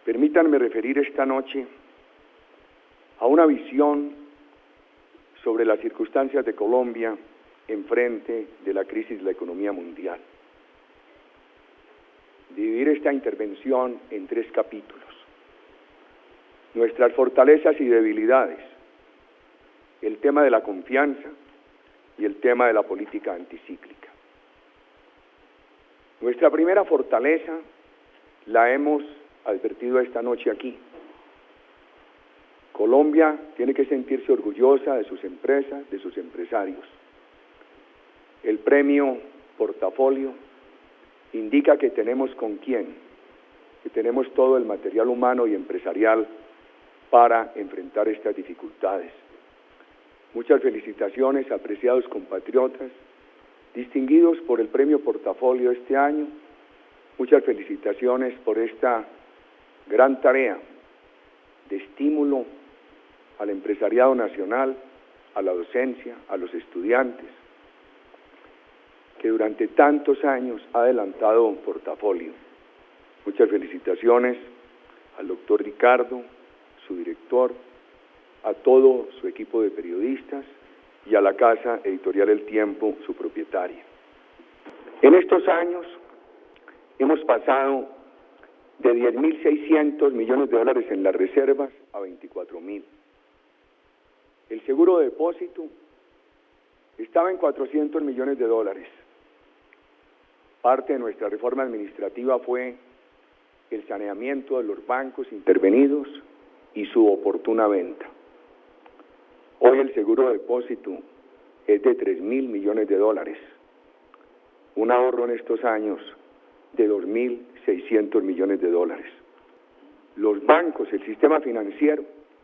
Permítanme referir esta noche a una visión sobre las circunstancias de Colombia en frente de la crisis de la economía mundial. Dividir esta intervención en 3 capítulos. Nuestras fortalezas y debilidades, el tema de la confianza y el tema de la política anticíclica. Nuestra primera fortaleza la hemos advertido esta noche aquí. Colombia tiene que sentirse orgullosa de sus empresas, de sus empresarios. El premio Portafolio indica que tenemos con quién, que tenemos todo el material humano y empresarial para enfrentar estas dificultades. Muchas felicitaciones, apreciados compatriotas, distinguidos por el premio Portafolio este año. Muchas felicitaciones por esta gran tarea de estímulo al empresariado nacional, a la docencia, a los estudiantes, que durante tantos años ha adelantado un Portafolio. Muchas felicitaciones al doctor Ricardo, su director, a todo su equipo de periodistas y a la Casa Editorial El Tiempo, su propietaria. En estos años hemos pasado de 10.600 millones de dólares en las reservas a 24.000. El seguro de depósito estaba en 400 millones de dólares. Parte de nuestra reforma administrativa fue el saneamiento de los bancos intervenidos y su oportuna venta. Hoy el seguro de depósito es de 3.000 millones de dólares, un ahorro en estos años de 2.600 millones de dólares. Los bancos, el sistema financiero,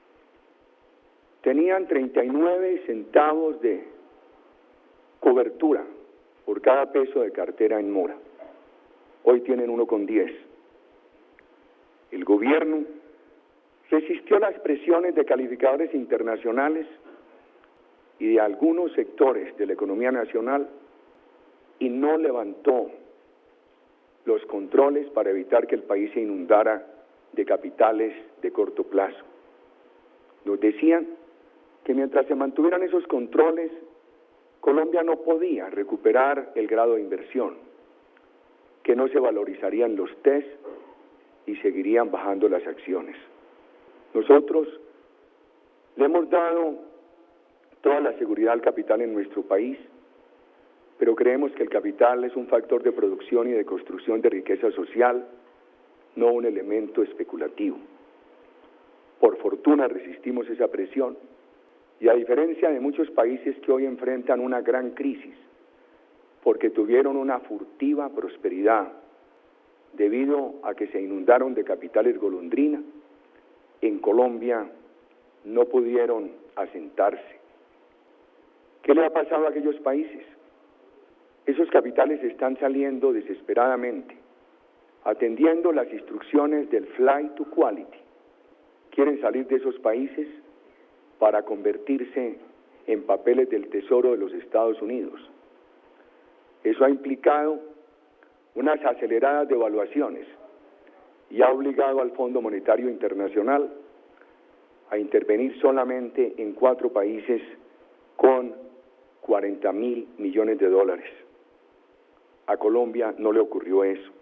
tenían 39 centavos de cobertura por cada peso de cartera en mora. Hoy tienen 1,10. El gobierno resistió las presiones de calificadores internacionales y de algunos sectores de la economía nacional y no levantó los controles para evitar que el país se inundara de capitales de corto plazo. Nos decían que mientras se mantuvieran esos controles, Colombia no podía recuperar el grado de inversión, que no se valorizarían los test y seguirían bajando las acciones. Nosotros le hemos dado toda la seguridad al capital en nuestro país, pero creemos que el capital es un factor de producción y de construcción de riqueza social, no un elemento especulativo. Por fortuna resistimos esa presión y a diferencia de muchos países que hoy enfrentan una gran crisis porque tuvieron una furtiva prosperidad debido a que se inundaron de capitales golondrina, en Colombia no pudieron asentarse. ¿Qué le ha pasado a aquellos países? Esos capitales están saliendo desesperadamente, atendiendo las instrucciones del Flight to Quality. Quieren salir de esos países para convertirse en papeles del Tesoro de los Estados Unidos. Eso ha implicado unas aceleradas devaluaciones y ha obligado al Fondo Monetario Internacional a intervenir solamente en 4 países con 40.000 millones de dólares. A Colombia no le ocurrió eso.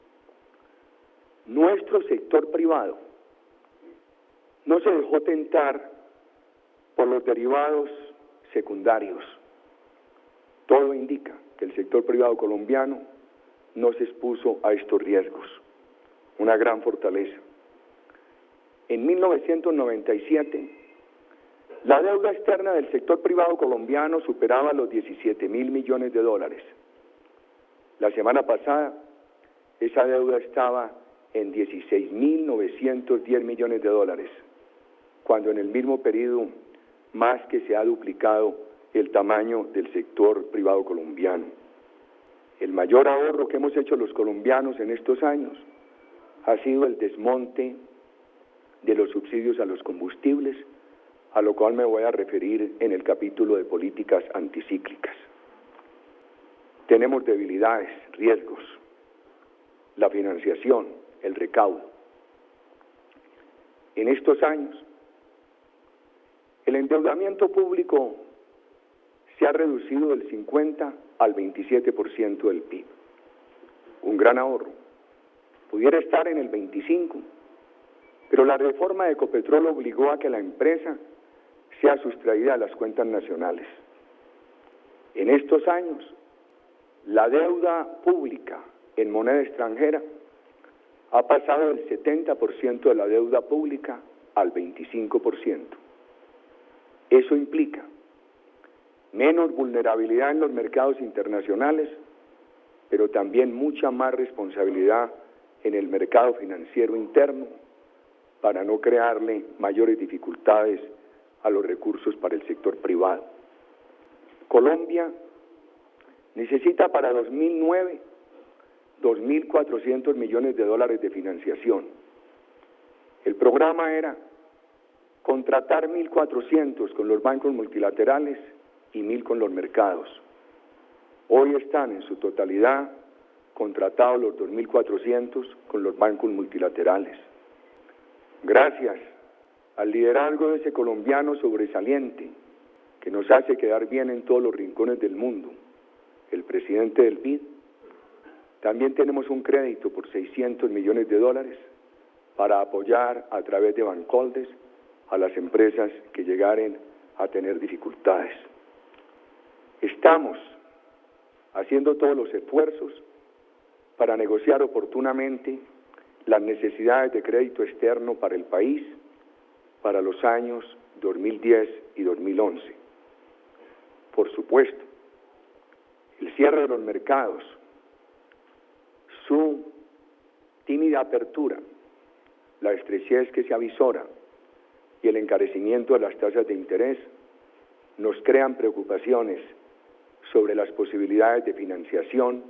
Nuestro sector privado no se dejó tentar por los derivados secundarios. Todo indica que el sector privado colombiano no se expuso a estos riesgos. Una gran fortaleza. En 1997, la deuda externa del sector privado colombiano superaba los 17.000 millones de dólares. La semana pasada, esa deuda estaba en 16.910 millones de dólares, cuando en el mismo periodo más que se ha duplicado el tamaño del sector privado colombiano. El mayor ahorro que hemos hecho los colombianos en estos años ha sido el desmonte de los subsidios a los combustibles, a lo cual me voy a referir en el capítulo de políticas anticíclicas. Tenemos debilidades, riesgos, la financiación, el recaudo. En estos años, el endeudamiento público se ha reducido del 50 al 27% del PIB. Un gran ahorro. Pudiera estar en el 25, pero la reforma de Ecopetrol obligó a que la empresa sea sustraída de las cuentas nacionales. En estos años, la deuda pública en moneda extranjera ha pasado del 70% de la deuda pública al 25%. Eso implica menos vulnerabilidad en los mercados internacionales, pero también mucha más responsabilidad en el mercado financiero interno para no crearle mayores dificultades a los recursos para el sector privado. Colombia necesita para 2009 $2.400 millones de financiación. El programa era contratar 1.400 con los bancos multilaterales y 1.000 con los mercados. Hoy están en su totalidad contratados los 2.400 con los bancos multilaterales. Gracias al liderazgo de ese colombiano sobresaliente que nos hace quedar bien en todos los rincones del mundo, el presidente del BID, también tenemos un crédito por $600 millones para apoyar a través de Bancoldes a las empresas que llegaren a tener dificultades. Estamos haciendo todos los esfuerzos para negociar oportunamente las necesidades de crédito externo para el país para los años 2010 y 2011. Por supuesto, el cierre de los mercados, su tímida apertura, la estrechez que se avisora y el encarecimiento de las tasas de interés nos crean preocupaciones sobre las posibilidades de financiación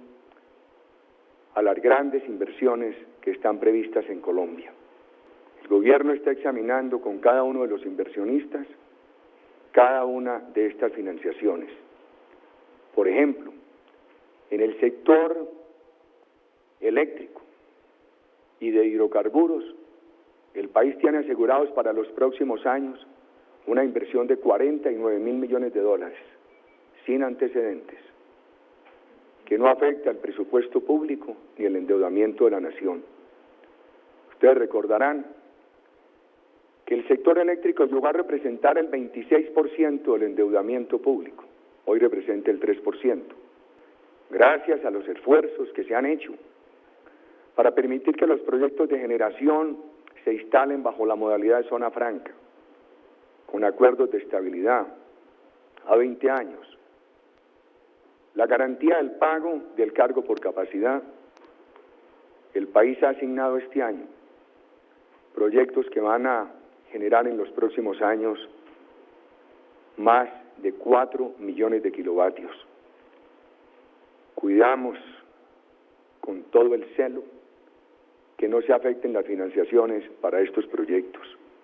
a las grandes inversiones que están previstas en Colombia. El gobierno está examinando con cada uno de los inversionistas cada una de estas financiaciones. Por ejemplo, en el sector eléctrico y de hidrocarburos, el país tiene asegurados para los próximos años una inversión de $49.000 millones, sin antecedentes, que no afecta al presupuesto público ni el endeudamiento de la nación. Ustedes recordarán que el sector eléctrico llegó a representar el 26% del endeudamiento público, hoy representa el 3%, gracias a los esfuerzos que se han hecho para permitir que los proyectos de generación se instalen bajo la modalidad de zona franca, con acuerdos de estabilidad a 20 años, la garantía del pago del cargo por capacidad. El país ha asignado este año proyectos que van a generar en los próximos años más de 4 millones de kilovatios. Cuidamos con todo el celo que no se afecten las financiaciones para estos proyectos.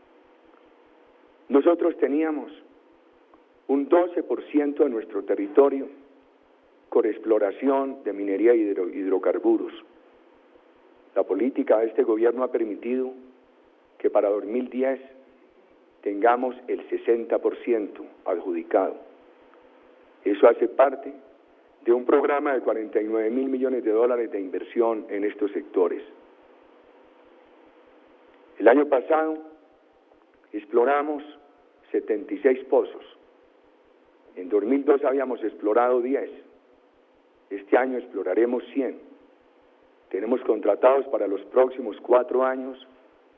Nosotros teníamos un 12% de nuestro territorio con exploración de minería y hidrocarburos. La política de este gobierno ha permitido que para 2010 tengamos el 60% adjudicado. Eso hace parte de un programa de $49.000 millones de inversión en estos sectores. El año pasado exploramos 76 pozos. En 2002 habíamos explorado 10. Este año exploraremos 100. Tenemos contratados para los próximos 4 años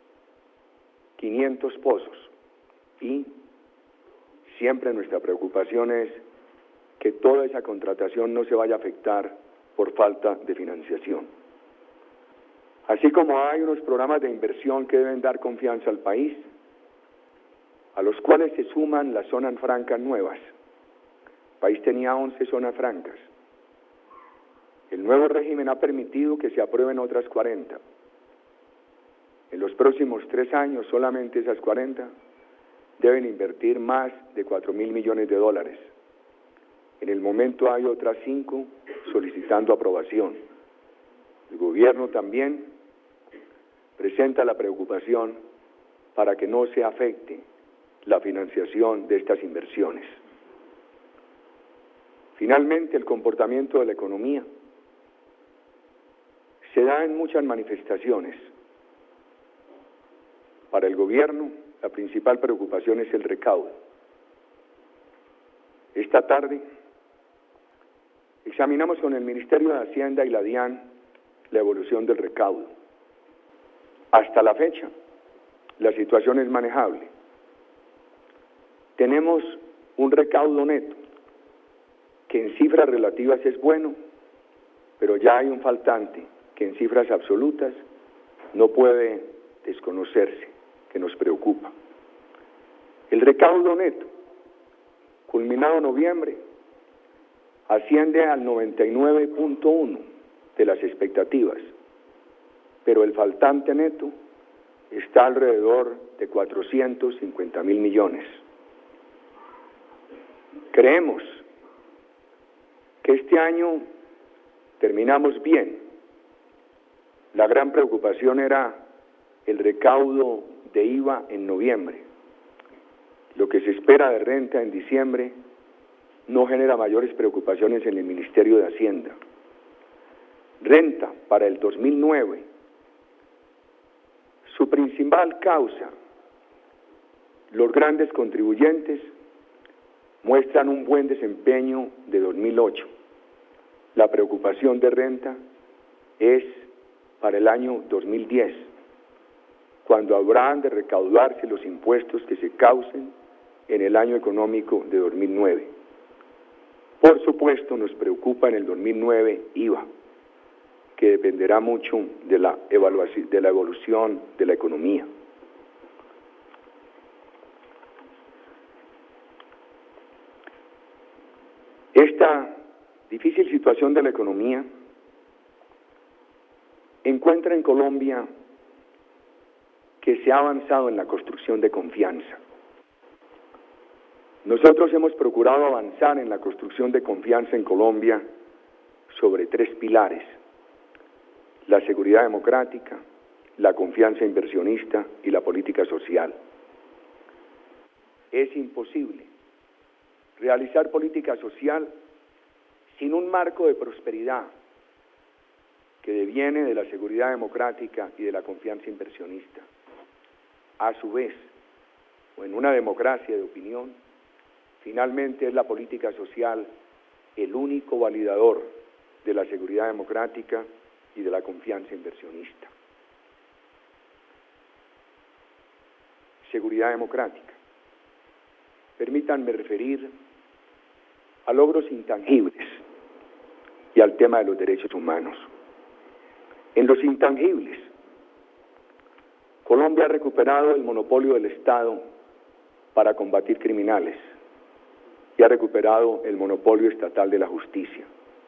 500 pozos. Y siempre nuestra preocupación es que toda esa contratación no se vaya a afectar por falta de financiación. Así como hay unos programas de inversión que deben dar confianza al país, a los cuales se suman las zonas francas nuevas. El país tenía 11 zonas francas. El nuevo régimen ha permitido que se aprueben otras 40. En los próximos 3 años, solamente esas 40 deben invertir más de $4.000 millones. En el momento hay otras 5 solicitando aprobación. El gobierno también presenta la preocupación para que no se afecte la financiación de estas inversiones. Finalmente, el comportamiento de la economía se da en muchas manifestaciones. Para el gobierno, la principal preocupación es el recaudo. Esta tarde examinamos con el Ministerio de Hacienda y la DIAN la evolución del recaudo. Hasta la fecha, la situación es manejable. Tenemos un recaudo neto que en cifras relativas es bueno, pero ya hay un faltante que en cifras absolutas no puede desconocerse, que nos preocupa. El recaudo neto, culminado en noviembre, asciende al 99.1 de las expectativas, pero el faltante neto está alrededor de 450.000 millones. Creemos que este año terminamos bien. La gran preocupación era el recaudo de IVA en noviembre. Lo que se espera de renta en diciembre no genera mayores preocupaciones en el Ministerio de Hacienda. Renta para el 2009. Su principal causa, los grandes contribuyentes muestran un buen desempeño de 2008. La preocupación de renta es para el año 2010, cuando habrán de recaudarse los impuestos que se causen en el año económico de 2009. Por supuesto, nos preocupa en el 2009 IVA, que dependerá mucho de la evolución de la economía. Esta difícil situación de la economía encuentra en Colombia que se ha avanzado en la construcción de confianza. Nosotros hemos procurado avanzar en la construcción de confianza en Colombia sobre tres pilares: la seguridad democrática, la confianza inversionista y la política social. Es imposible realizar política social sin un marco de prosperidad que deviene de la seguridad democrática y de la confianza inversionista. A su vez, o en una democracia de opinión, finalmente es la política social el único validador de la seguridad democrática y de la confianza inversionista. Seguridad democrática. Permítanme referir a logros intangibles y al tema de los derechos humanos. En los intangibles, Colombia ha recuperado el monopolio del Estado para combatir criminales y ha recuperado el monopolio estatal de la justicia.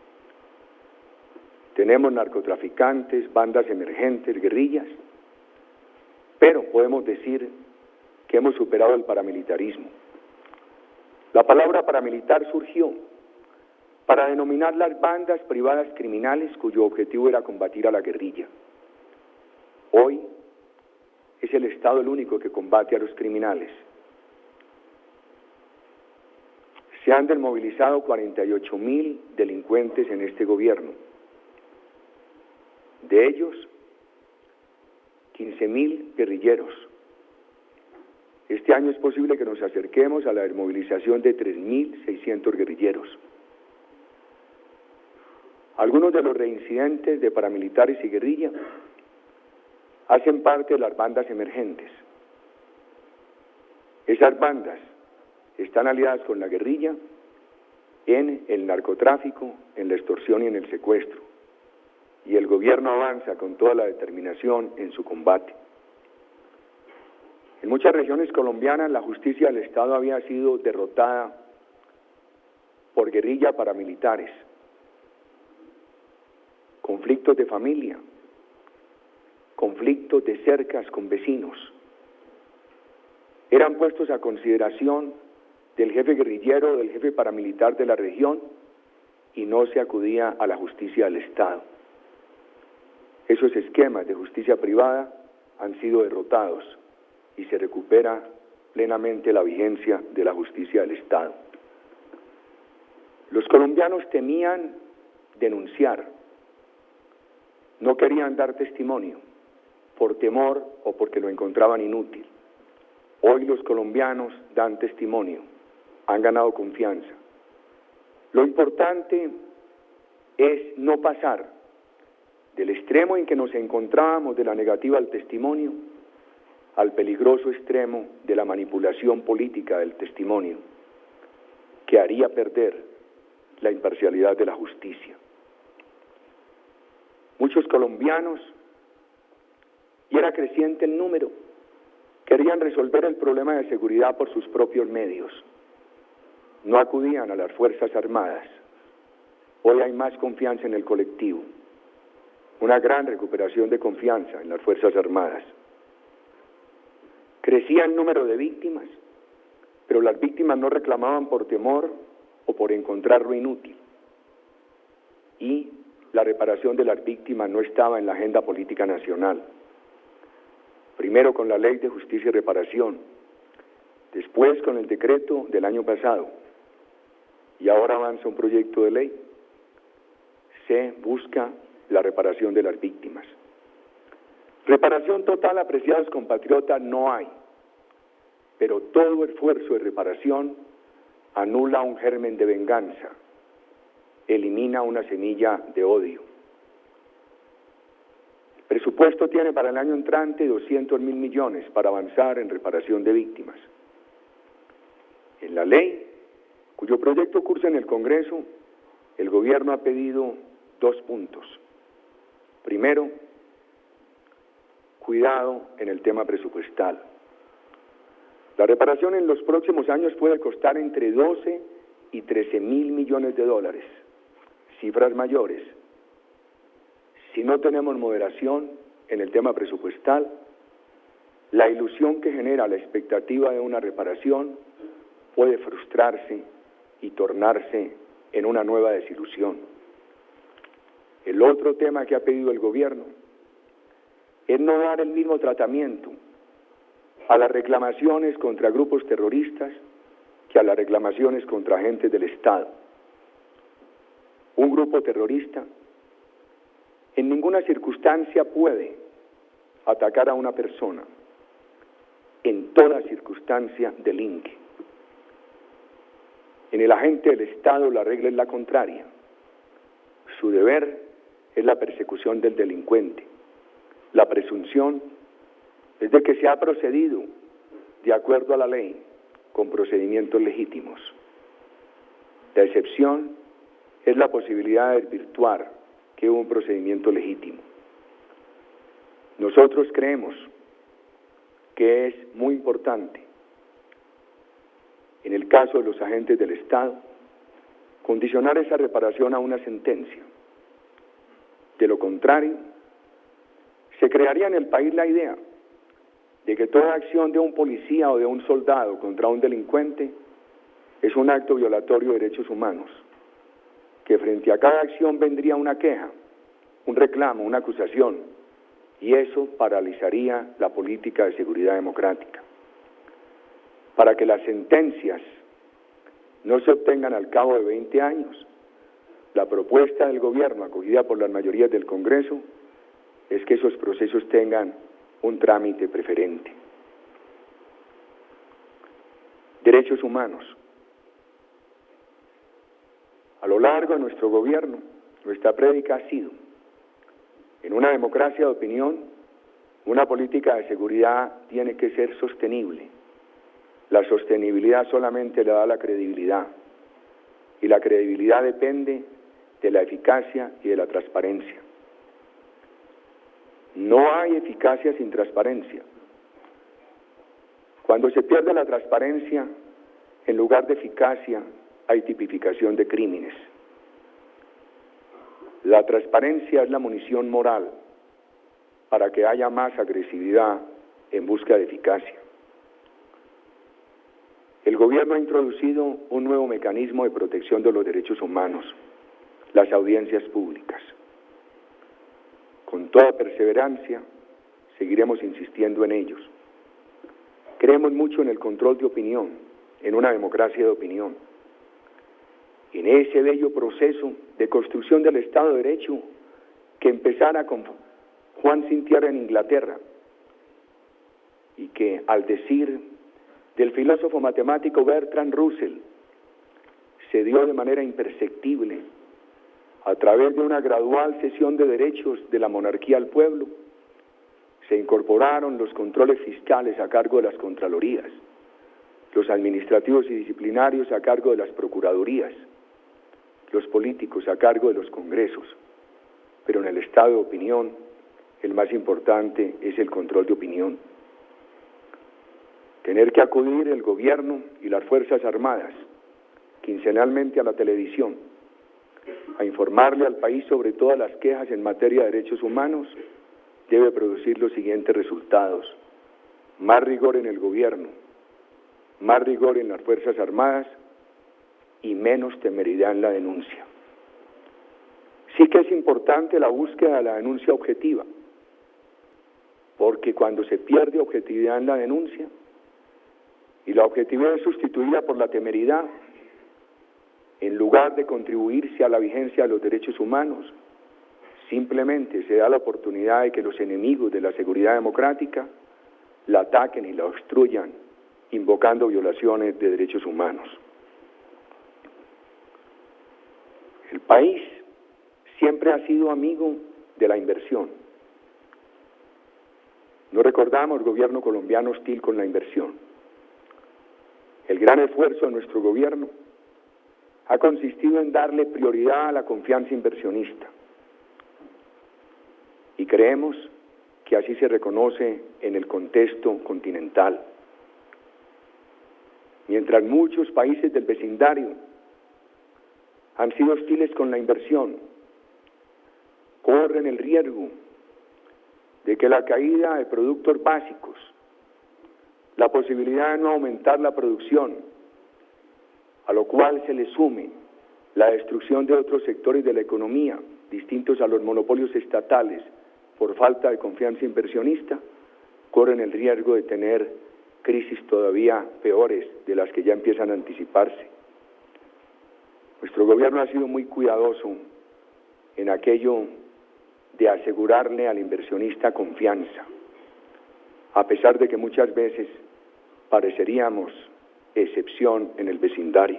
Tenemos narcotraficantes, bandas emergentes, guerrillas, pero podemos decir que hemos superado el paramilitarismo. La palabra paramilitar surgió para denominar las bandas privadas criminales cuyo objetivo era combatir a la guerrilla. Hoy es el Estado el único que combate a los criminales. Se han desmovilizado 48.000 delincuentes en este gobierno. De ellos, 15.000 guerrilleros. Este año es posible que nos acerquemos a la desmovilización de 3.600 guerrilleros. Algunos de los reincidentes de paramilitares y guerrilla hacen parte de las bandas emergentes. Esas bandas están aliadas con la guerrilla en el narcotráfico, en la extorsión y en el secuestro. Y el gobierno avanza con toda la determinación en su combate. En muchas regiones colombianas la justicia del Estado había sido derrotada por guerrilla paramilitares, conflictos de familia, conflictos de cercas con vecinos. Eran puestos a consideración del jefe guerrillero, del jefe paramilitar de la región, y no se acudía a la justicia del Estado. Esos esquemas de justicia privada han sido derrotados y se recupera plenamente la vigencia de la justicia del Estado. Los colombianos temían denunciar, no querían dar testimonio, por temor o porque lo encontraban inútil. Hoy los colombianos dan testimonio, han ganado confianza. Lo importante es no pasar del extremo en que nos encontrábamos de la negativa al testimonio al peligroso extremo de la manipulación política del testimonio, que haría perder la imparcialidad de la justicia. Muchos colombianos, y era creciente el número, querían resolver el problema de seguridad por sus propios medios. No acudían a las Fuerzas Armadas. Hoy hay más confianza en el colectivo, una gran recuperación de confianza en las Fuerzas Armadas. Crecía el número de víctimas, pero las víctimas no reclamaban por temor o por encontrarlo inútil. Y la reparación de las víctimas no estaba en la agenda política nacional. Primero con la Ley de Justicia y Reparación, después con el decreto del año pasado, y ahora avanza un proyecto de ley. Se busca la reparación de las víctimas. Reparación total, apreciados compatriotas, no hay, pero todo esfuerzo de reparación anula un germen de venganza, elimina una semilla de odio. El presupuesto tiene para el año entrante 200.000 millones para avanzar en reparación de víctimas. En la ley, cuyo proyecto cursa en el Congreso, el gobierno ha pedido 2 puntos. Primero, cuidado en el tema presupuestal. La reparación en los próximos años puede costar entre 12 y 13.000 millones de dólares, cifras mayores. Si no tenemos moderación en el tema presupuestal, la ilusión que genera la expectativa de una reparación puede frustrarse y tornarse en una nueva desilusión. El otro tema que ha pedido el gobierno es no dar el mismo tratamiento a las reclamaciones contra grupos terroristas que a las reclamaciones contra agentes del Estado. Un grupo terrorista en ninguna circunstancia puede atacar a una persona, en toda circunstancia delinque. En el agente del Estado la regla es la contraria. Su deber es la persecución del delincuente. La presunción es de que se ha procedido de acuerdo a la ley, con procedimientos legítimos. La excepción es la posibilidad de desvirtuar que hubo un procedimiento legítimo. Nosotros creemos que es muy importante, en el caso de los agentes del Estado, condicionar esa reparación a una sentencia. De lo contrario, se crearía en el país la idea de que toda acción de un policía o de un soldado contra un delincuente es un acto violatorio de derechos humanos, que frente a cada acción vendría una queja, un reclamo, una acusación, y eso paralizaría la política de seguridad democrática. Para que las sentencias no se obtengan al cabo de 20 años, la propuesta del gobierno, acogida por las mayorías del Congreso, es que esos procesos tengan un trámite preferente. Derechos humanos. A lo largo de nuestro gobierno, nuestra prédica ha sido, en una democracia de opinión, una política de seguridad tiene que ser sostenible. La sostenibilidad solamente le da la credibilidad, y la credibilidad depende de la eficacia y de la transparencia. No hay eficacia sin transparencia. Cuando se pierde la transparencia, en lugar de eficacia, hay tipificación de crímenes. La transparencia es la munición moral para que haya más agresividad en busca de eficacia. El gobierno ha introducido un nuevo mecanismo de protección de los derechos humanos, las audiencias públicas. Con toda perseverancia, seguiremos insistiendo en ellos. Creemos mucho en el control de opinión, en una democracia de opinión. En ese bello proceso de construcción del Estado de Derecho que empezara con Juan Sin Tierra en Inglaterra y que, al decir del filósofo matemático Bertrand Russell, se dio de manera imperceptible a través de una gradual cesión de derechos de la monarquía al pueblo. Se incorporaron los controles fiscales a cargo de las contralorías, los administrativos y disciplinarios a cargo de las procuradurías, los políticos a cargo de los congresos, pero en el estado de opinión, el más importante es el control de opinión. Tener que acudir el gobierno y las Fuerzas Armadas quincenalmente a la televisión a informarle al país sobre todas las quejas en materia de derechos humanos debe producir los siguientes resultados: más rigor en el gobierno, más rigor en las Fuerzas Armadas y menos temeridad en la denuncia. Sí que es importante la búsqueda de la denuncia objetiva, porque cuando se pierde objetividad en la denuncia y la objetividad es sustituida por la temeridad, en lugar de contribuirse a la vigencia de los derechos humanos, simplemente se da la oportunidad de que los enemigos de la seguridad democrática la ataquen y la obstruyan, invocando violaciones de derechos humanos. El país siempre ha sido amigo de la inversión. No recordamos gobierno colombiano hostil con la inversión. El gran esfuerzo de nuestro gobierno ha consistido en darle prioridad a la confianza inversionista. Y creemos que así se reconoce en el contexto continental. Mientras muchos países del vecindario han sido hostiles con la inversión, corren el riesgo de que la caída de productos básicos, la posibilidad de no aumentar la producción, a lo cual se le sume la destrucción de otros sectores de la economía, distintos a los monopolios estatales, por falta de confianza inversionista, corren el riesgo de tener crisis todavía peores de las que ya empiezan a anticiparse. Nuestro gobierno ha sido muy cuidadoso en aquello de asegurarle al inversionista confianza, a pesar de que muchas veces pareceríamos excepción en el vecindario.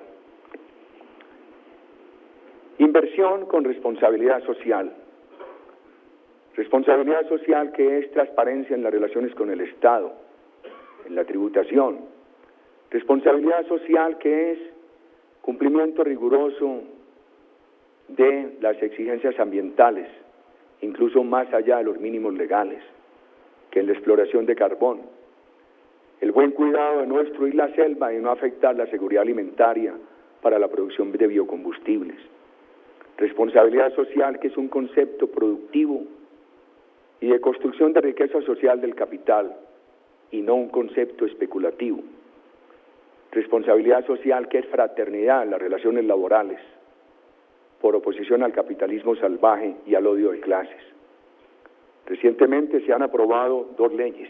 Inversión con responsabilidad social. Responsabilidad social que es transparencia en las relaciones con el Estado, en la tributación. Responsabilidad social que es cumplimiento riguroso de las exigencias ambientales, incluso más allá de los mínimos legales, que en la exploración de carbón. El buen cuidado de no destruir la selva y no afectar la seguridad alimentaria para la producción de biocombustibles. Responsabilidad social, que es un concepto productivo y de construcción de riqueza social del capital, y no un concepto especulativo. Responsabilidad social, que es fraternidad en las relaciones laborales, por oposición al capitalismo salvaje y al odio de clases. Recientemente se han aprobado 2 leyes.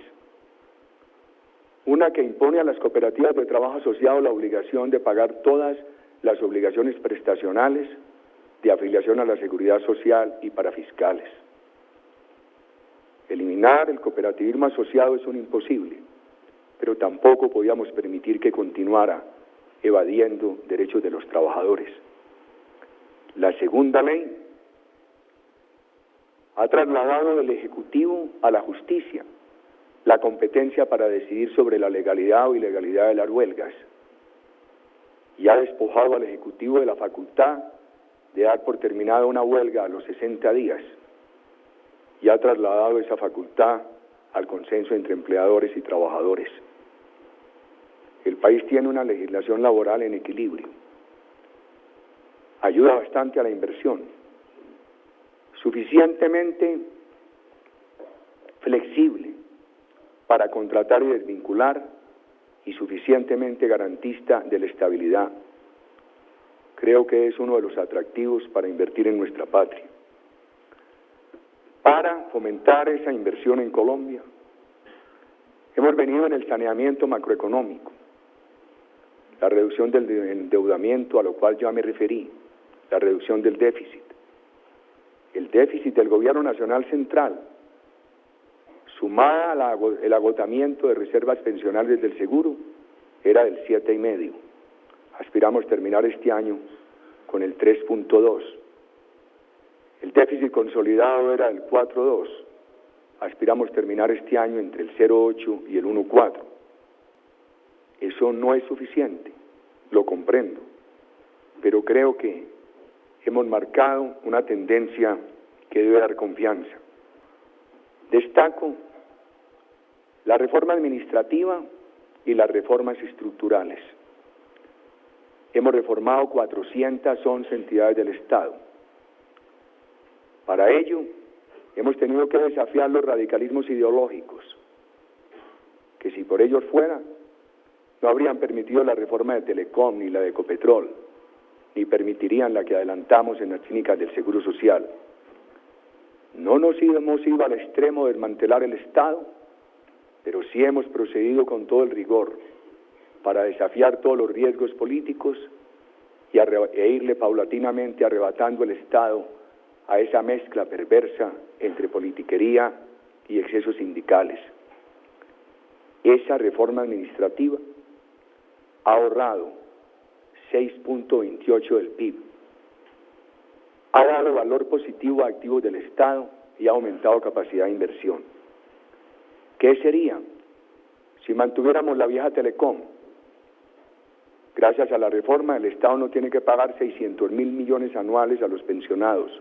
Una que impone a las cooperativas de trabajo asociado la obligación de pagar todas las obligaciones prestacionales de afiliación a la seguridad social y para fiscales. Eliminar el cooperativismo asociado es un imposible, pero tampoco podíamos permitir que continuara evadiendo derechos de los trabajadores. La segunda ley ha trasladado del Ejecutivo a la justicia la competencia para decidir sobre la legalidad o ilegalidad de las huelgas y ha despojado al Ejecutivo de la facultad de dar por terminada una huelga a los 60 días y ha trasladado esa facultad al consenso entre empleadores y trabajadores. El país tiene una legislación laboral en equilibrio, ayuda bastante a la inversión, suficientemente flexible para contratar y desvincular y suficientemente garantista de la estabilidad. Creo que es uno de los atractivos para invertir en nuestra patria. Para fomentar esa inversión en Colombia, Hemos venido en el saneamiento macroeconómico, la reducción del endeudamiento a lo cual ya me referí, la reducción del déficit. El déficit del Gobierno Nacional Central, sumada al agotamiento de reservas pensionales del seguro, era del 7,5. Aspiramos terminar este año con el 3,2. El déficit consolidado era del 4,2. Aspiramos terminar este año entre el 0,8 y el 1,4. Eso no es suficiente, lo comprendo, pero creo que hemos marcado una tendencia que debe dar confianza. Destaco la reforma administrativa y las reformas estructurales. Hemos reformado 411 entidades del Estado. Para ello, hemos tenido que desafiar los radicalismos ideológicos, que si por ellos fuera, no habrían permitido la reforma de Telecom ni la de Ecopetrol, ni permitirían la que adelantamos en las clínicas del Seguro Social. No nos hemos ido al extremo de desmantelar el Estado, pero sí hemos procedido con todo el rigor para desafiar todos los riesgos políticos e irle paulatinamente arrebatando el Estado a esa mezcla perversa entre politiquería y excesos sindicales. Esa reforma administrativa ha ahorrado 6,28 del PIB, ha dado valor positivo a activos del Estado y ha aumentado capacidad de inversión. ¿Qué sería si mantuviéramos la vieja Telecom? Gracias a la reforma, el Estado no tiene que pagar 600.000 millones anuales a los pensionados.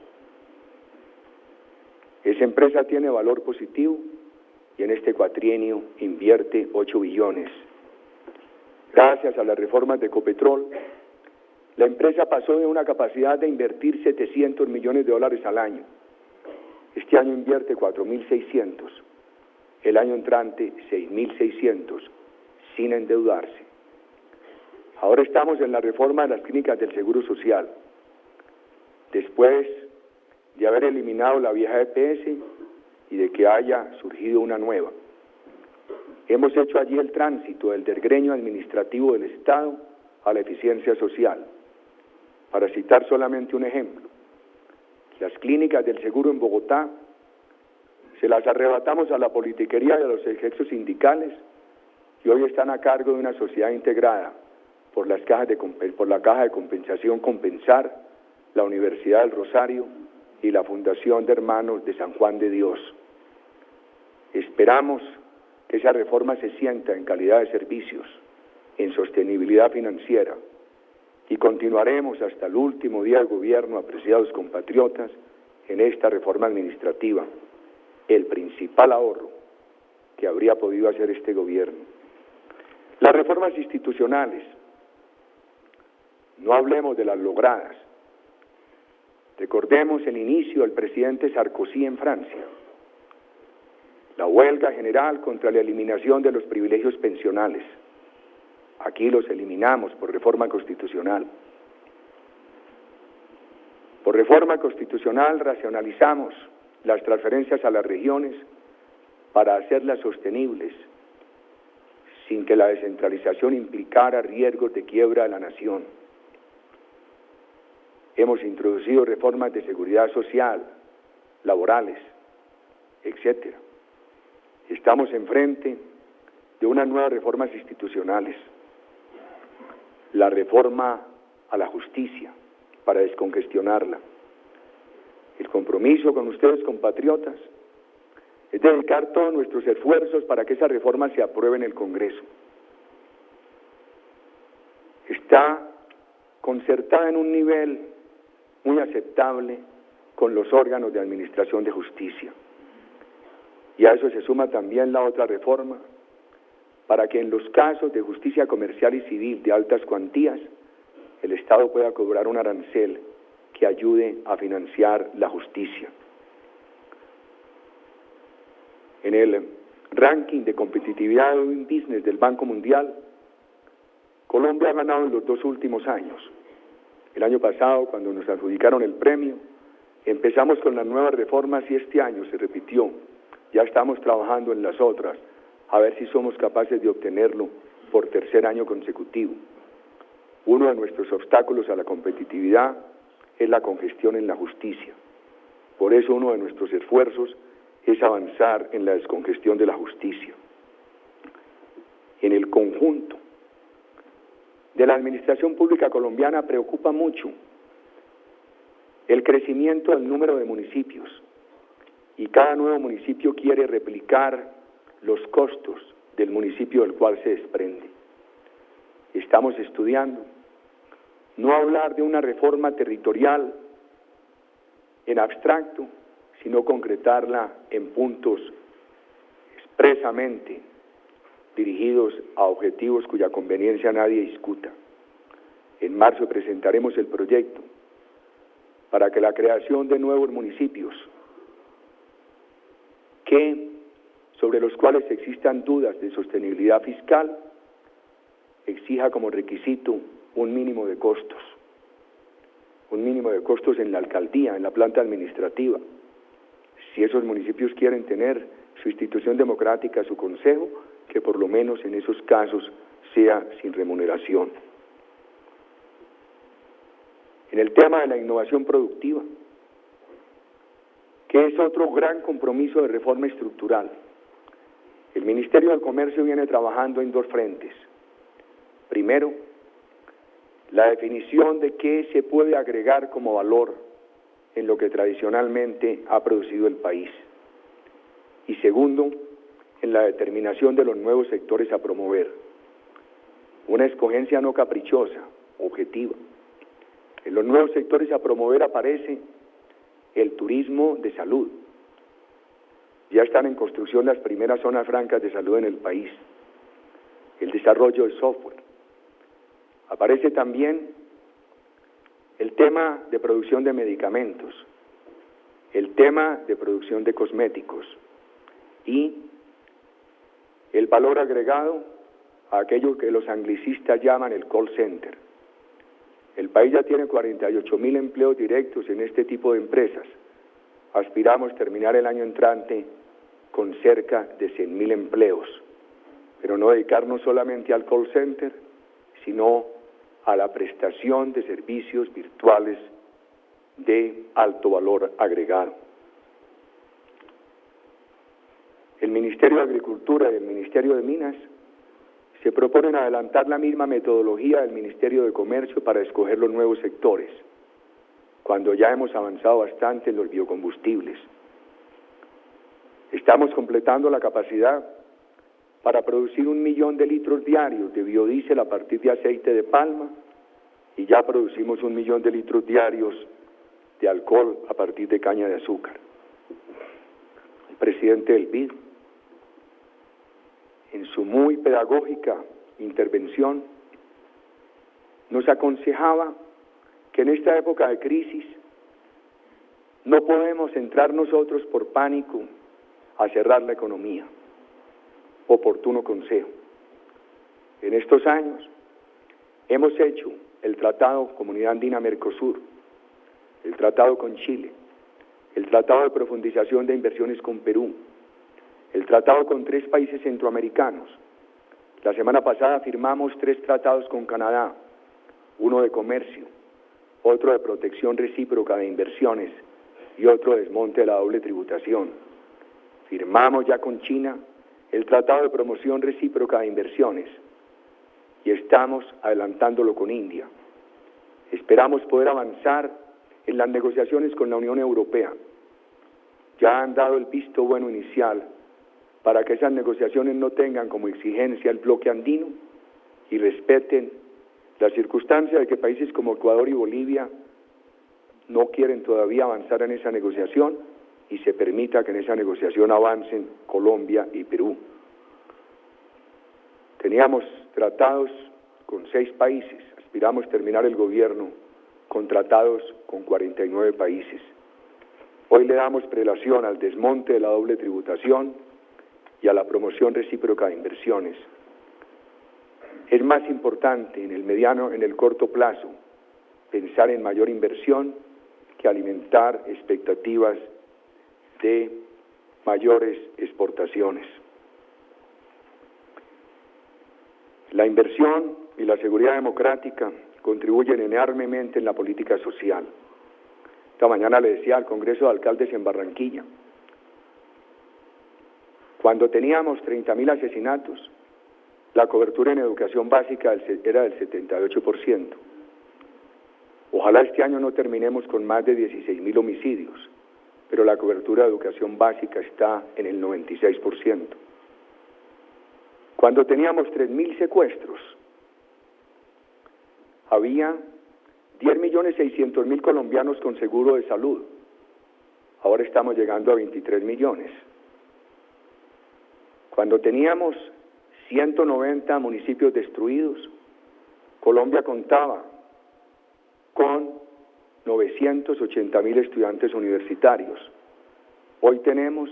Esa empresa tiene valor positivo y en este cuatrienio invierte 8 billones. Gracias a las reformas de Ecopetrol, la empresa pasó de una capacidad de invertir $700 millones al año. Este año invierte 4.600, el año entrante 6.600, sin endeudarse. Ahora estamos en la reforma de las clínicas del Seguro Social. Después de haber eliminado la vieja EPS y de que haya surgido una nueva. Hemos hecho allí el tránsito del desgreño administrativo del Estado a la eficiencia social. Para citar solamente un ejemplo, las clínicas del seguro en Bogotá se las arrebatamos a la politiquería y a los excesos sindicales y hoy están a cargo de una sociedad integrada por la Caja de Compensación Compensar, la Universidad del Rosario y la Fundación de Hermanos de San Juan de Dios. Esperamos que esa reforma se sienta en calidad de servicios, en sostenibilidad financiera, y continuaremos hasta el último día de gobierno, apreciados compatriotas, en esta reforma administrativa, el principal ahorro que habría podido hacer este gobierno. Las reformas institucionales, no hablemos de las logradas. Recordemos el inicio del presidente Sarkozy en Francia, la huelga general contra la eliminación de los privilegios pensionales. Aquí los eliminamos por reforma constitucional. Por reforma constitucional racionalizamos las transferencias a las regiones para hacerlas sostenibles, sin que la descentralización implicara riesgos de quiebra de la nación. Hemos introducido reformas de seguridad social, laborales, etc. Estamos enfrente de unas nuevas reformas institucionales. La reforma a la justicia para descongestionarla. El compromiso con ustedes, compatriotas, es dedicar todos nuestros esfuerzos para que esa reforma se apruebe en el Congreso. Está concertada en un nivel muy aceptable con los órganos de administración de justicia. Y a eso se suma también la otra reforma, para que en los casos de justicia comercial y civil de altas cuantías, el Estado pueda cobrar un arancel que ayude a financiar la justicia. En el ranking de competitividad de Doing Business del Banco Mundial, Colombia ha ganado en los 2 últimos años. El año pasado, cuando nos adjudicaron el premio, empezamos con las nuevas reformas y este año se repitió. Ya estamos trabajando en las otras, a ver si somos capaces de obtenerlo por tercer año consecutivo. Uno de nuestros obstáculos a la competitividad es la congestión en la justicia. Por eso uno de nuestros esfuerzos es avanzar en la descongestión de la justicia. En el conjunto de la administración pública colombiana preocupa mucho el crecimiento del número de municipios, y cada nuevo municipio quiere replicar los costos del municipio del cual se desprende. Estamos estudiando no hablar de una reforma territorial en abstracto, sino concretarla en puntos expresamente dirigidos a objetivos cuya conveniencia nadie discuta. En marzo presentaremos el proyecto para que la creación de nuevos municipios sobre los cuales existan dudas de sostenibilidad fiscal, exija como requisito un mínimo de costos en la alcaldía, en la planta administrativa. Si esos municipios quieren tener su institución democrática, su consejo, que por lo menos en esos casos sea sin remuneración. En el tema de la innovación productiva, que es otro gran compromiso de reforma estructural, el Ministerio del Comercio viene trabajando en dos frentes. Primero, la definición de qué se puede agregar como valor en lo que tradicionalmente ha producido el país. Y segundo, en la determinación de los nuevos sectores a promover. Una escogencia no caprichosa, objetiva. En los nuevos sectores a promover aparece el turismo de salud. Ya están en construcción las primeras zonas francas de salud en el país. El desarrollo de software. Aparece también el tema de producción de medicamentos, el tema de producción de cosméticos y el valor agregado a aquello que los anglicistas llaman el call center. El país ya tiene 48.000 empleos directos en este tipo de empresas. Aspiramos terminar el año entrante con cerca de 100.000 empleos, pero no dedicarnos solamente al call center, sino a la prestación de servicios virtuales de alto valor agregado. El Ministerio de Agricultura y el Ministerio de Minas se proponen adelantar la misma metodología del Ministerio de Comercio para escoger los nuevos sectores, cuando ya hemos avanzado bastante en los biocombustibles. Estamos completando la capacidad para producir 1 millón de litros diarios de biodiesel a partir de aceite de palma y ya producimos 1 millón de litros diarios de alcohol a partir de caña de azúcar. El presidente del BID, en su muy pedagógica intervención, nos aconsejaba que en esta época de crisis no podemos entrar nosotros por pánico a cerrar la economía. Oportuno consejo. En estos años hemos hecho el Tratado Comunidad Andina Mercosur, el Tratado con Chile, el Tratado de Profundización de Inversiones con Perú, el Tratado con 3 países centroamericanos. La semana pasada firmamos 3 tratados con Canadá, uno de comercio, otro de protección recíproca de inversiones y otro de desmonte de la doble tributación. Firmamos ya con China el Tratado de Promoción Recíproca de Inversiones y estamos adelantándolo con India. Esperamos poder avanzar en las negociaciones con la Unión Europea. Ya han dado el visto bueno inicial para que esas negociaciones no tengan como exigencia el bloque andino y respeten la circunstancia de que países como Ecuador y Bolivia no quieren todavía avanzar en esa negociación y se permita que en esa negociación avancen Colombia y Perú. Teníamos tratados con 6 países, aspiramos terminar el gobierno con tratados con 49 países. Hoy le damos prelación al desmonte de la doble tributación y a la promoción recíproca de inversiones. Es más importante en el mediano, en el corto plazo, pensar en mayor inversión que alimentar expectativas de mayores exportaciones. La inversión y la seguridad democrática contribuyen enormemente en la política social. Esta mañana le decía al Congreso de Alcaldes en Barranquilla, cuando teníamos 30.000 asesinatos, la cobertura en educación básica era del 78%. Ojalá este año no terminemos con más de 16.000 homicidios, pero la cobertura de educación básica está en el 96%. Cuando teníamos 3.000 secuestros, había 10.600.000 colombianos con seguro de salud. Ahora estamos llegando a 23 millones. Cuando teníamos 190 municipios destruidos, Colombia contaba con 980.000 estudiantes universitarios. Hoy tenemos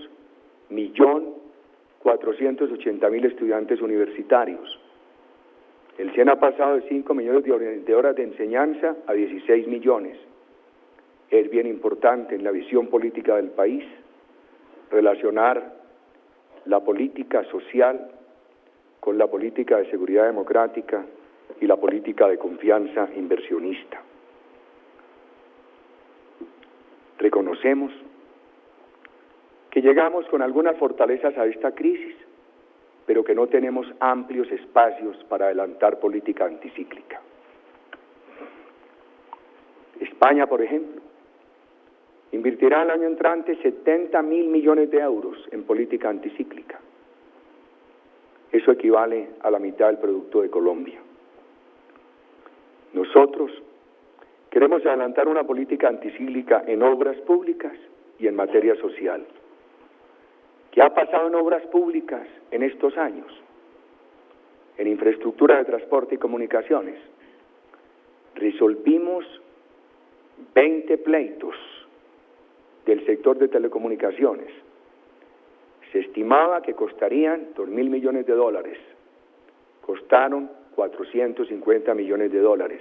1.480.000 estudiantes universitarios. El SENA ha pasado de 5 millones de horas de enseñanza a 16 millones. Es bien importante en la visión política del país relacionar la política social con la política de seguridad democrática y la política de confianza inversionista. Reconocemos que llegamos con algunas fortalezas a esta crisis, pero que no tenemos amplios espacios para adelantar política anticíclica. España, por ejemplo, invertirá el año entrante 70.000 millones de euros en política anticíclica. Eso equivale a la mitad del Producto de Colombia. Nosotros queremos adelantar una política anticíclica en obras públicas y en materia social. ¿Qué ha pasado en obras públicas en estos años? En infraestructura de transporte y comunicaciones. Resolvimos 20 pleitos del sector de telecomunicaciones. Se estimaba que costarían 2.000 millones de dólares. Costaron 450 millones de dólares.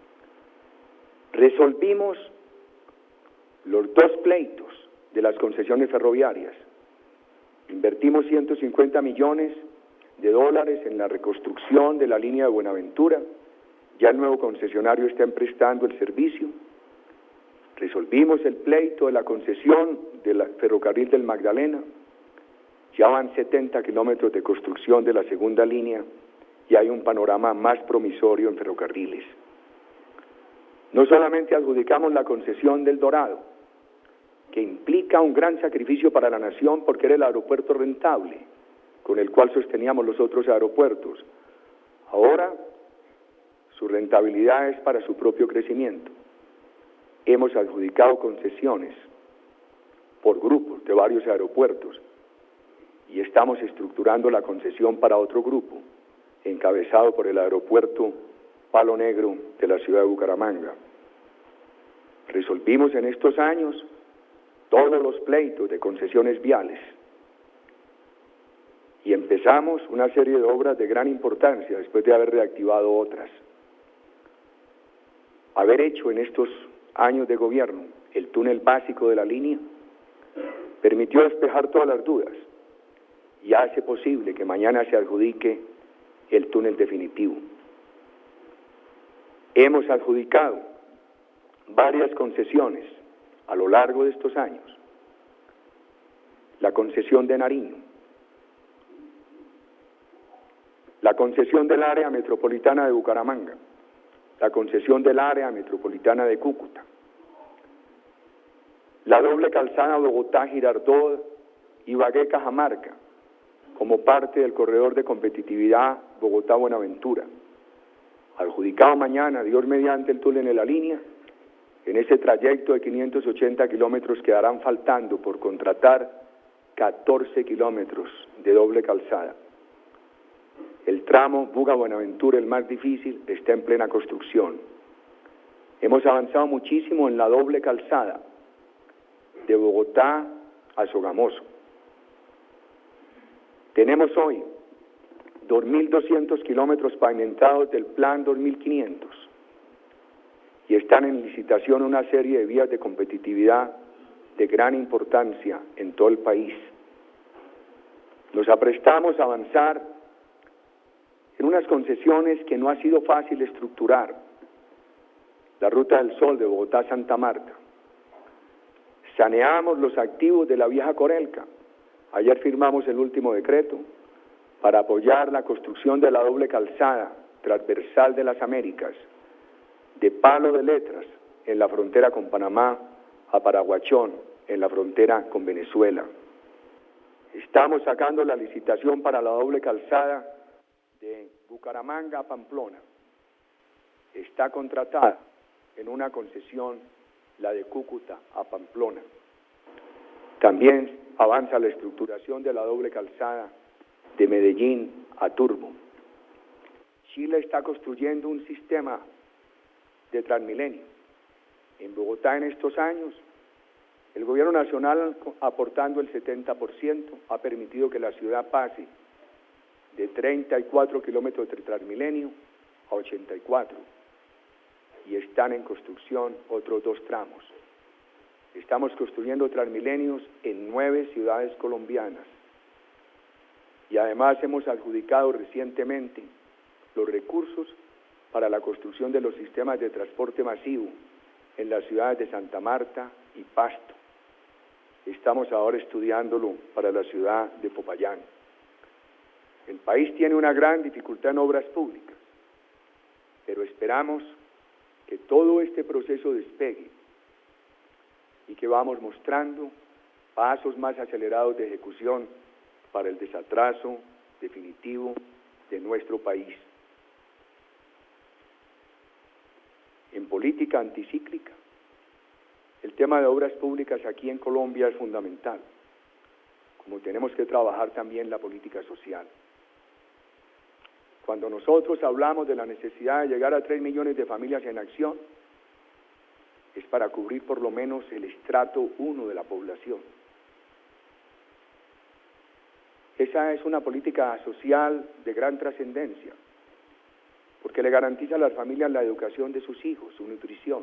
Resolvimos los 2 pleitos de las concesiones ferroviarias. Invertimos 150 millones de dólares en la reconstrucción de la línea de Buenaventura. Ya el nuevo concesionario está prestando el servicio. Resolvimos el pleito de la concesión del ferrocarril del Magdalena. Ya van 70 kilómetros de construcción de la segunda línea y hay un panorama más promisorio en ferrocarriles. No solamente adjudicamos la concesión del Dorado, que implica un gran sacrificio para la nación porque era el aeropuerto rentable, con el cual sosteníamos los otros aeropuertos. Ahora, su rentabilidad es para su propio crecimiento. Hemos adjudicado concesiones por grupos de varios aeropuertos y estamos estructurando la concesión para otro grupo, encabezado por el aeropuerto Palo Negro de la ciudad de Bucaramanga. Resolvimos en estos años todos los pleitos de concesiones viales y empezamos una serie de obras de gran importancia después de haber reactivado otras. Haber hecho en estos años de gobierno el túnel básico de la línea permitió despejar todas las dudas y hace posible que mañana se adjudique el túnel definitivo. Hemos adjudicado varias concesiones a lo largo de estos años. La concesión de Nariño, la concesión del área metropolitana de Bucaramanga, la concesión del área metropolitana de Cúcuta, la doble calzada Bogotá-Girardot, Ibagué-Cajamarca, como parte del corredor de competitividad Bogotá-Buenaventura. Adjudicado mañana, Dios mediante, el túnel en la línea. En ese trayecto de 580 kilómetros quedarán faltando por contratar 14 kilómetros de doble calzada. El tramo Buga-Buenaventura, el más difícil, está en plena construcción. Hemos avanzado muchísimo en la doble calzada de Bogotá a Sogamoso. Tenemos hoy 2.200 kilómetros pavimentados del Plan 2500 y están en licitación una serie de vías de competitividad de gran importancia en todo el país. Nos aprestamos a avanzar en unas concesiones que no ha sido fácil estructurar. La Ruta del Sol de Bogotá a Santa Marta. Saneamos los activos de la vieja Corelca. Ayer firmamos el último decreto para apoyar la construcción de la doble calzada transversal de las Américas, de Palo de Letras, en la frontera con Panamá, a Paraguachón, en la frontera con Venezuela. Estamos sacando la licitación para la doble calzada de Bucaramanga a Pamplona. Está contratada en una concesión la de Cúcuta a Pamplona. También avanza la estructuración de la doble calzada de Medellín a Turbo. Chile está construyendo un sistema de Transmilenio. En Bogotá en estos años, el gobierno nacional, aportando el 70%, ha permitido que la ciudad pase de 34 kilómetros de Transmilenio a 84. Y están en construcción otros 2 tramos. Estamos construyendo Transmilenios en 9 ciudades colombianas. Y además hemos adjudicado recientemente los recursos para la construcción de los sistemas de transporte masivo en las ciudades de Santa Marta y Pasto. Estamos ahora estudiándolo para la ciudad de Popayán. El país tiene una gran dificultad en obras públicas, pero esperamos que todo este proceso despegue y que vamos mostrando pasos más acelerados de ejecución para el desatraso definitivo de nuestro país. En política anticíclica, el tema de obras públicas aquí en Colombia es fundamental, como tenemos que trabajar también la política social. Cuando nosotros hablamos de la necesidad de llegar a 3 millones de familias en acción, es para cubrir por lo menos el estrato 1 de la población. Esa es una política social de gran trascendencia, porque le garantiza a las familias la educación de sus hijos, su nutrición.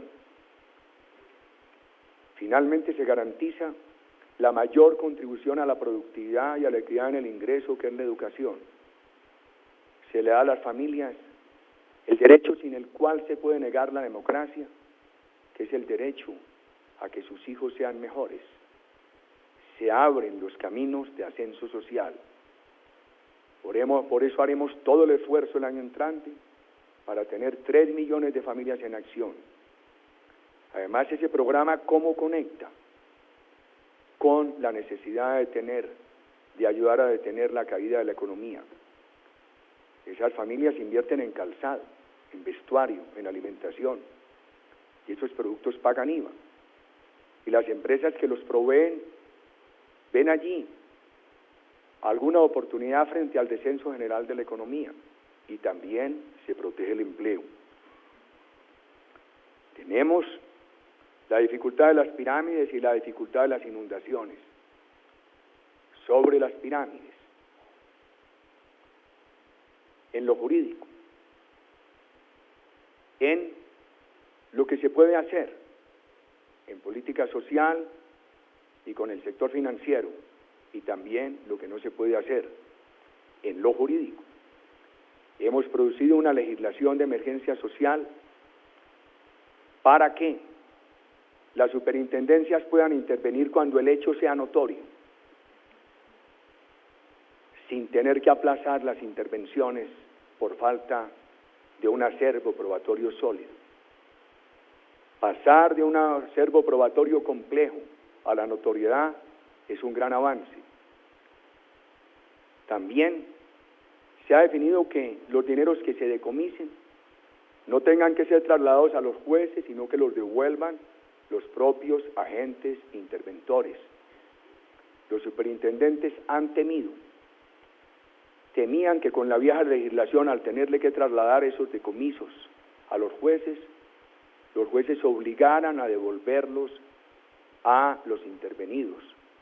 Finalmente se garantiza la mayor contribución a la productividad y a la equidad en el ingreso, que es la educación. Se le da a las familias el derecho sin el cual se puede negar la democracia, que es el derecho a que sus hijos sean mejores. Se abren los caminos de ascenso social. Por eso haremos todo el esfuerzo el año entrante para tener 3 millones de familias en acción. Además, ese programa ¿Cómo conecta? Con la necesidad de ayudar a detener la caída de la economía. Esas familias invierten en calzado, en vestuario, en alimentación, y esos productos pagan IVA. Y las empresas que los proveen ven allí alguna oportunidad frente al descenso general de la economía, y también se protege el empleo. Tenemos la dificultad de las pirámides y la dificultad de las inundaciones. Sobre las pirámides, en lo jurídico, en lo que se puede hacer en política social y con el sector financiero, y también lo que no se puede hacer en lo jurídico. Hemos producido una legislación de emergencia social para que las superintendencias puedan intervenir cuando el hecho sea notorio, sin tener que aplazar las intervenciones por falta de un acervo probatorio sólido. Pasar de un acervo probatorio complejo a la notoriedad es un gran avance. También se ha definido que los dineros que se decomisen no tengan que ser trasladados a los jueces, sino que los devuelvan los propios agentes interventores. Los superintendentes temían que con la vieja legislación, al tenerle que trasladar esos decomisos a los jueces obligaran a devolverlos a los intervenidos.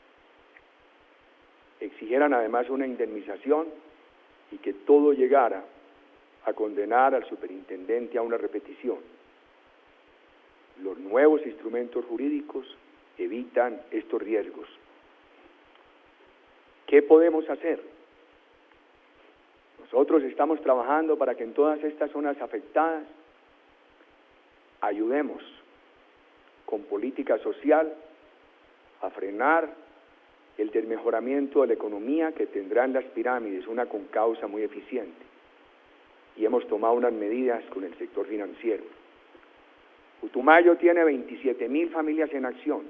Exigieran además una indemnización y que todo llegara a condenar al superintendente a una repetición. Los nuevos instrumentos jurídicos evitan estos riesgos. ¿Qué podemos hacer? Nosotros estamos trabajando para que en todas estas zonas afectadas ayudemos con política social a frenar el desmejoramiento de la economía que tendrán las pirámides, una concausa muy eficiente. Y hemos tomado unas medidas con el sector financiero. Putumayo tiene 27.000 familias en acción,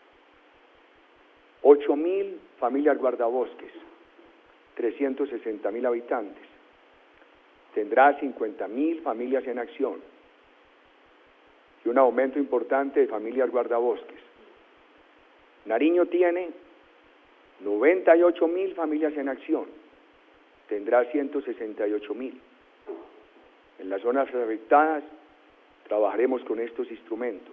8.000 familias guardabosques, 360.000 habitantes. Tendrá 50.000 familias en acción y un aumento importante de familias guardabosques. Nariño tiene 98.000 familias en acción, tendrá 168.000. En las zonas afectadas trabajaremos con estos instrumentos.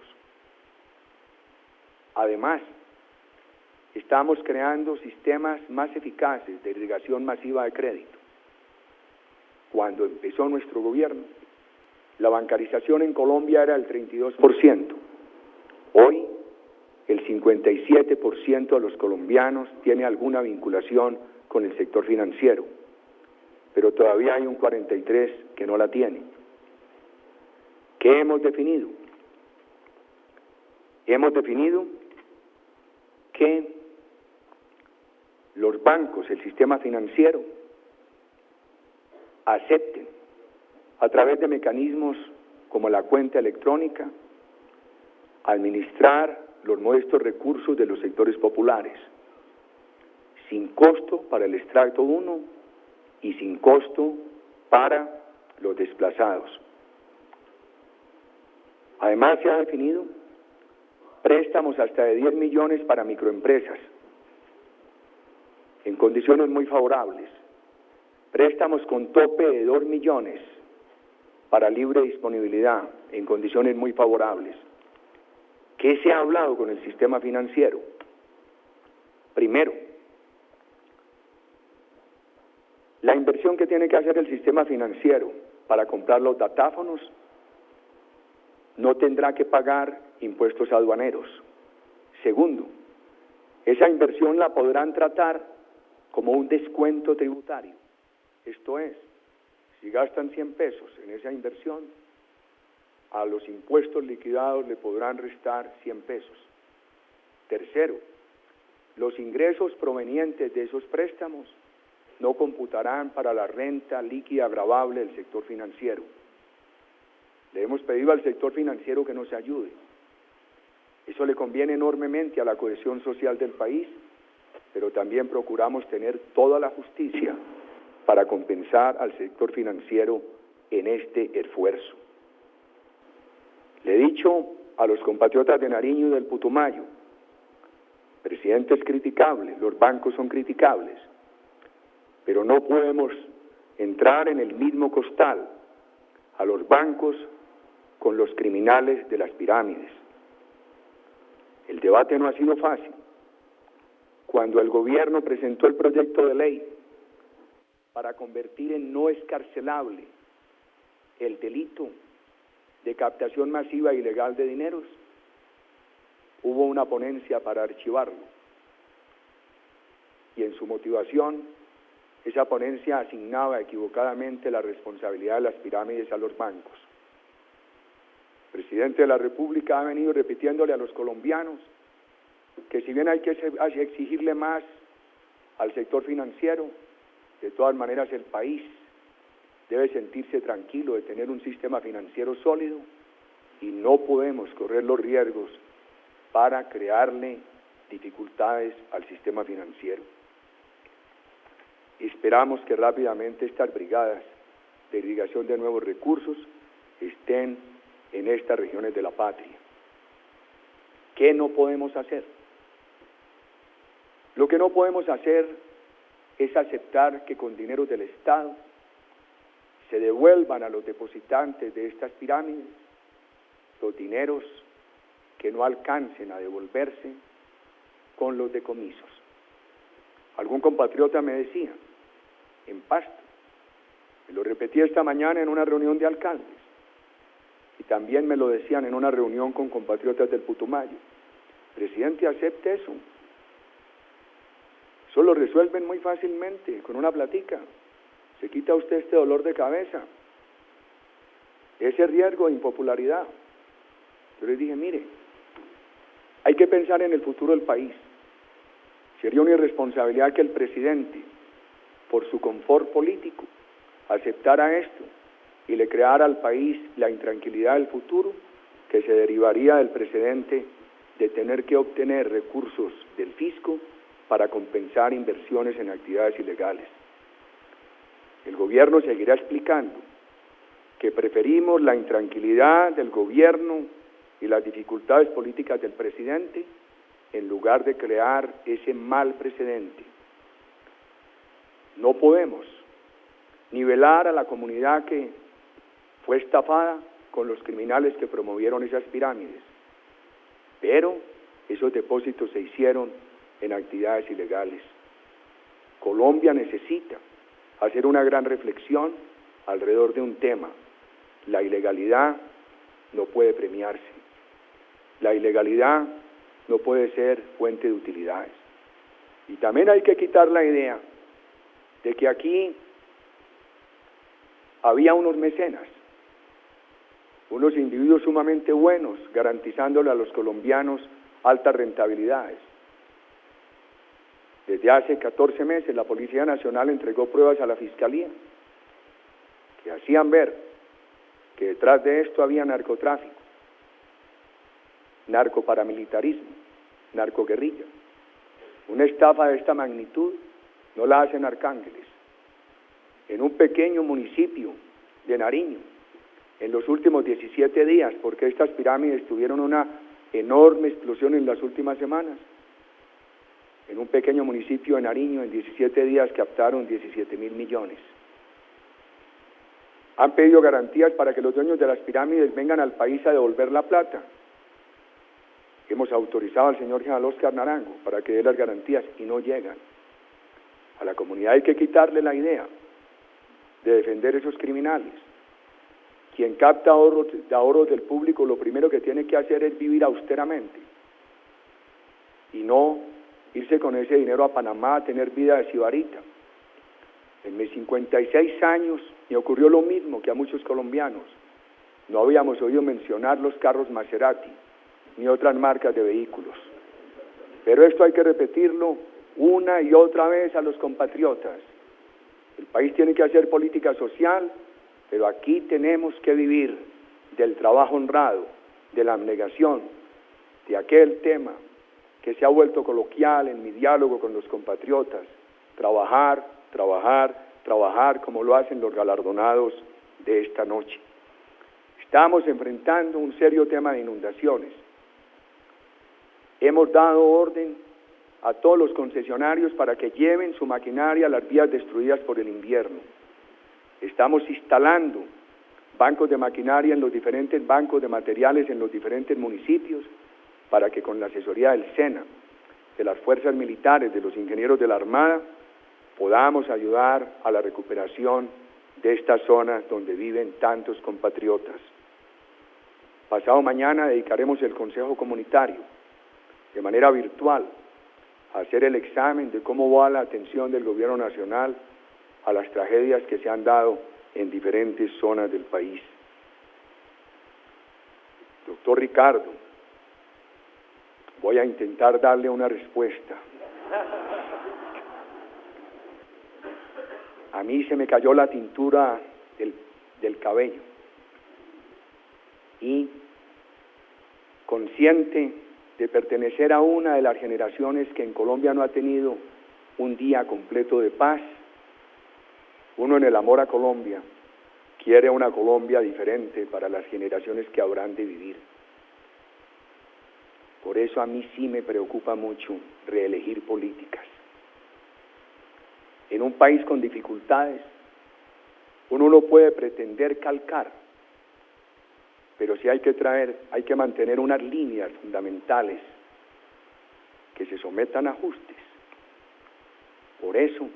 Además, estamos creando sistemas más eficaces de irrigación masiva de crédito. Cuando empezó nuestro gobierno, la bancarización en Colombia era del 32%. Hoy, el 57% de los colombianos tiene alguna vinculación con el sector financiero, pero todavía hay un 43% que no la tiene. ¿Qué hemos definido? Hemos definido que los bancos, el sistema financiero, acepten a través de mecanismos como la cuenta electrónica administrar los modestos recursos de los sectores populares, sin costo para el extracto 1 y sin costo para los desplazados. Además, se ha definido préstamos hasta de 10 millones para microempresas, en condiciones muy favorables, préstamos con tope de 2 millones para libre disponibilidad, en condiciones muy favorables. ¿Qué se ha hablado con el sistema financiero? Primero, la inversión que tiene que hacer el sistema financiero para comprar los datáfonos no tendrá que pagar impuestos aduaneros. Segundo, esa inversión la podrán tratar como un descuento tributario. Esto es, si gastan 100 pesos en esa inversión, a los impuestos liquidados le podrán restar 100 pesos. Tercero, los ingresos provenientes de esos préstamos no computarán para la renta líquida gravable del sector financiero. Le hemos pedido al sector financiero que nos ayude. Eso le conviene enormemente a la cohesión social del país, pero también procuramos tener toda la justicia para compensar al sector financiero en este esfuerzo. Le he dicho a los compatriotas de Nariño y del Putumayo, presidente es criticable, los bancos son criticables, pero no podemos entrar en el mismo costal a los bancos con los criminales de las pirámides. El debate no ha sido fácil. Cuando el gobierno presentó el proyecto de ley para convertir en no excarcelable el delito de captación masiva e ilegal de dineros, hubo una ponencia para archivarlo. Y en su motivación, esa ponencia asignaba equivocadamente la responsabilidad de las pirámides a los bancos. El presidente de la República ha venido repitiéndole a los colombianos que si bien hay que exigirle más al sector financiero, de todas maneras el país debe sentirse tranquilo de tener un sistema financiero sólido y no podemos correr los riesgos para crearle dificultades al sistema financiero. Esperamos que rápidamente estas brigadas de irrigación de nuevos recursos estén en estas regiones de la patria. ¿Qué no podemos hacer? Lo que no podemos hacer es aceptar que con dinero del Estado se devuelvan a los depositantes de estas pirámides los dineros que no alcancen a devolverse con los decomisos. Algún compatriota me decía, en Pasto, me lo repetí esta mañana en una reunión de alcaldes, y también me lo decían en una reunión con compatriotas del Putumayo, presidente, acepte eso. Eso lo resuelven muy fácilmente, con una platica. se quita usted este dolor de cabeza, ese riesgo de impopularidad. Yo les dije, mire, hay que pensar en el futuro del país. Sería una irresponsabilidad que el presidente, por su confort político, aceptara esto y le creara al país la intranquilidad del futuro que se derivaría del precedente de tener que obtener recursos del fisco para compensar inversiones en actividades ilegales. El gobierno seguirá explicando que preferimos la intranquilidad del gobierno y las dificultades políticas del presidente en lugar de crear ese mal precedente. No podemos nivelar a la comunidad que fue estafada con los criminales que promovieron esas pirámides, pero esos depósitos se hicieron en actividades ilegales. Colombia necesita hacer una gran reflexión alrededor de un tema. La ilegalidad no puede premiarse. La ilegalidad no puede ser fuente de utilidades. Y también hay que quitar la idea de que aquí había unos mecenas, unos individuos sumamente buenos, garantizándole a los colombianos altas rentabilidades. Desde hace 14 meses la Policía Nacional entregó pruebas a la Fiscalía que hacían ver que detrás de esto había narcotráfico, narcoparamilitarismo, narcoguerrilla. Una estafa de esta magnitud no la hacen Arcángeles. En un pequeño municipio de Nariño, en los últimos 17 días, porque estas pirámides tuvieron una enorme explosión en las últimas semanas, en un pequeño municipio de Nariño, en 17 días captaron 17.000 millones. Han pedido garantías para que los dueños de las pirámides vengan al país a devolver la plata. Hemos autorizado al señor general Oscar Naranjo para que dé las garantías y no llegan. A la comunidad hay que quitarle la idea de defender esos criminales. Quien capta ahorros del público, lo primero que tiene que hacer es vivir austeramente y no irse con ese dinero a Panamá a tener vida de sibarita. En mis 56 años me ocurrió lo mismo que a muchos colombianos. No habíamos oído mencionar los carros Maserati ni otras marcas de vehículos. Pero esto hay que repetirlo una y otra vez a los compatriotas. El país tiene que hacer política social, pero aquí tenemos que vivir del trabajo honrado, de la abnegación, de aquel tema que se ha vuelto coloquial en mi diálogo con los compatriotas: trabajar, trabajar, trabajar, como lo hacen los galardonados de esta noche. Estamos enfrentando un serio tema de inundaciones. Hemos dado orden a todos los concesionarios para que lleven su maquinaria a las vías destruidas por el invierno. Estamos instalando bancos de maquinaria en los diferentes bancos de materiales en los diferentes municipios para que con la asesoría del SENA, de las fuerzas militares, de los ingenieros de la Armada, podamos ayudar a la recuperación de estas zonas donde viven tantos compatriotas. Pasado mañana dedicaremos el Consejo Comunitario, de manera virtual, a hacer el examen de cómo va la atención del Gobierno Nacional a las tragedias que se han dado en diferentes zonas del país. Doctor Ricardo, voy a intentar darle una respuesta. A mí se me cayó la tintura del cabello y, consciente de pertenecer a una de las generaciones que en Colombia no ha tenido un día completo de paz, uno en el amor a Colombia quiere una Colombia diferente para las generaciones que habrán de vivir. Por eso a mí sí me preocupa mucho reelegir políticas. En un país con dificultades, uno no puede pretender calcar, pero sí hay que mantener unas líneas fundamentales que se sometan a ajustes. Por eso,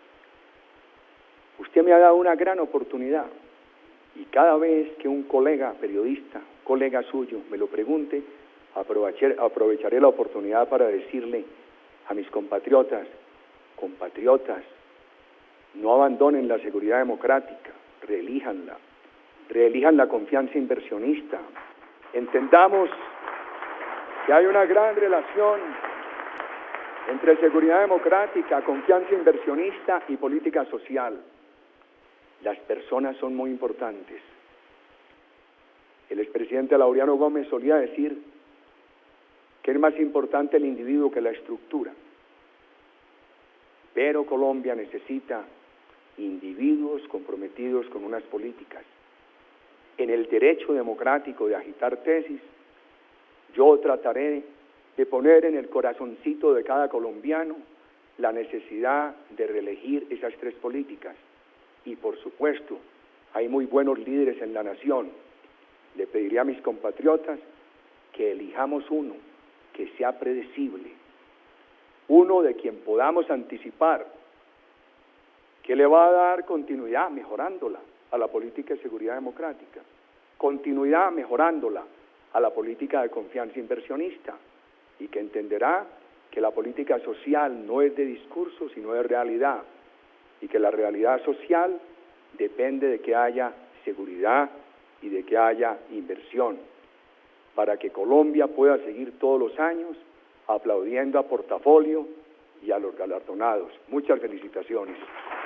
usted me ha dado una gran oportunidad y cada vez que un colega periodista, colega suyo, me lo pregunte, aprovecharé la oportunidad para decirle a mis compatriotas, No abandonen la seguridad democrática, reelíjanla, reelijan la confianza inversionista. Entendamos que hay una gran relación entre seguridad democrática, confianza inversionista y política social. Las personas son muy importantes. El expresidente Laureano Gómez solía decir que es más importante el individuo que la estructura. Pero Colombia necesita individuos comprometidos con unas políticas. En el derecho democrático de agitar tesis, yo trataré de poner en el corazoncito de cada colombiano la necesidad de reelegir esas tres políticas. Y por supuesto, hay muy buenos líderes en la nación. Le pediría a mis compatriotas que elijamos uno que sea predecible, uno de quien podamos anticipar que le va a dar continuidad mejorándola a la política de seguridad democrática, continuidad mejorándola a la política de confianza inversionista, y que entenderá que la política social no es de discurso sino de realidad, y que la realidad social depende de que haya seguridad y de que haya inversión, para que Colombia pueda seguir todos los años aplaudiendo a Portafolio y a los galardonados. Muchas felicitaciones.